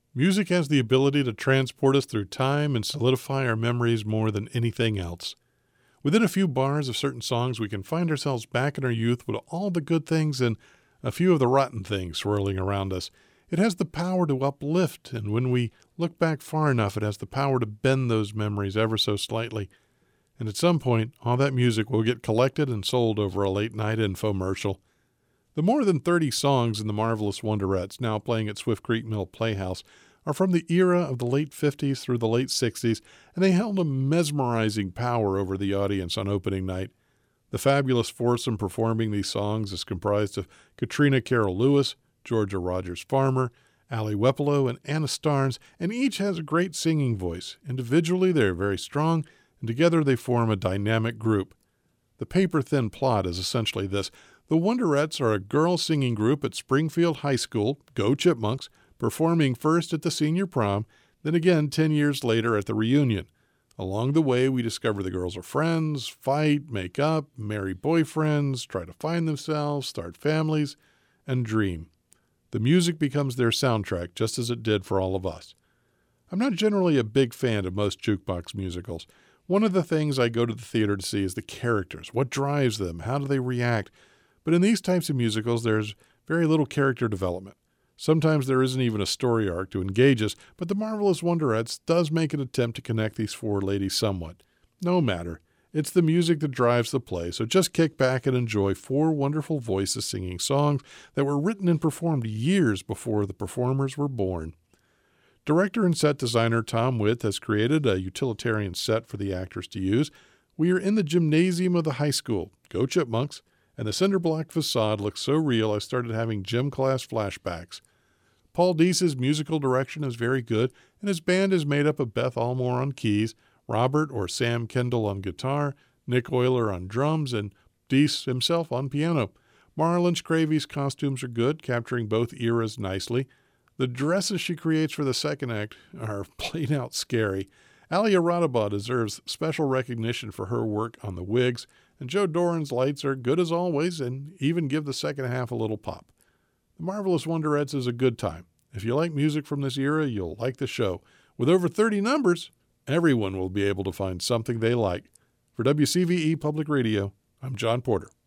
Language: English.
Music has the ability to transport us through time and solidify our memories more than anything else. Within a few bars of certain songs, we can find ourselves back in our youth with all the good things and a few of the rotten things swirling around us. It has the power to uplift, and when we look back far enough, it has the power to bend those memories ever so slightly. And at some point, all that music will get collected and sold over a late-night infomercial. The more than 30 songs in the Marvelous Wonderettes, now playing at Swift Creek Mill Playhouse, are from the era of the late 50s through the late 60s, and they held a mesmerizing power over the audience on opening night. The fabulous foursome performing these songs is comprised of Katrina Carroll Lewis, Georgia Rogers Farmer, Allie Wepelo, and Anna Starnes, and each has a great singing voice. Individually, they are very strong, and together they form a dynamic group. The paper-thin plot is essentially this. The Wonderettes are a girl singing group at Springfield High School, Go Chipmunks, performing first at the senior prom, then again 10 years later at the reunion. Along the way, we discover the girls are friends, fight, make up, marry boyfriends, try to find themselves, start families, and dream. The music becomes their soundtrack, just as it did for all of us. I'm not generally a big fan of most jukebox musicals. One of the things I go to the theater to see is the characters. What drives them? How do they react? But in these types of musicals, there's very little character development. Sometimes there isn't even a story arc to engage us, but The Marvelous Wonderettes does make an attempt to connect these four ladies somewhat. No matter. It's the music that drives the play, so just kick back and enjoy four wonderful voices singing songs that were written and performed years before the performers were born. Director and set designer Tom Witt has created a utilitarian set for the actors to use. We are in the gymnasium of the high school, Go Chipmunks, and the cinder block facade looks so real I started having gym class flashbacks. Paul Deese's musical direction is very good, and his band is made up of Beth Allmore on keys, Robert or Sam Kendall on guitar, Nick Euler on drums, and Deese himself on piano. Marlon Scravy's costumes are good, capturing both eras nicely. The dresses she creates for the second act are plain out scary. Alia Radaba deserves special recognition for her work on the wigs, and Joe Doran's lights are good as always and even give the second half a little pop. The Marvelous Wonderettes is a good time. If you like music from this era, you'll like the show. With over 30 numbers, everyone will be able to find something they like. For WCVE Public Radio, I'm John Porter.